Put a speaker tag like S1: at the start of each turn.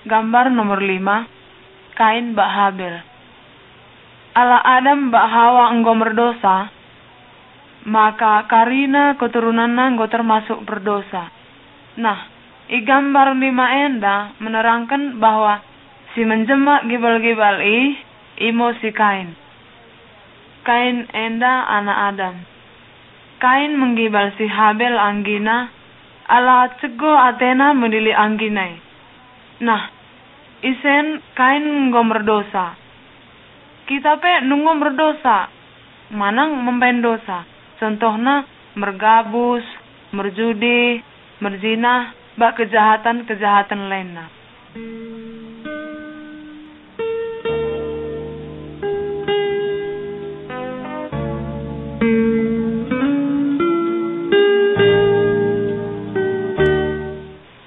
S1: Gambar nomor 5, Kain bak Habel. Ala Adam bak Hawa enggo berdosa, maka karina keturunanna enggo termasuk berdosa. Nah, i gambar 5 enda menerangkan bahwa si menjemak gibal-gibal imo si Kain. Kain enda anak Adam. Kain menggibal si Habel anggina, ala cego atena mendili angginai. Nah, isen Kain nggo berdosa. Kita pe nunggu berdosa, manang mempendosa. Contohnya mergabus, merjudi, merzina, bak kejahatan-kejahatan lainnya.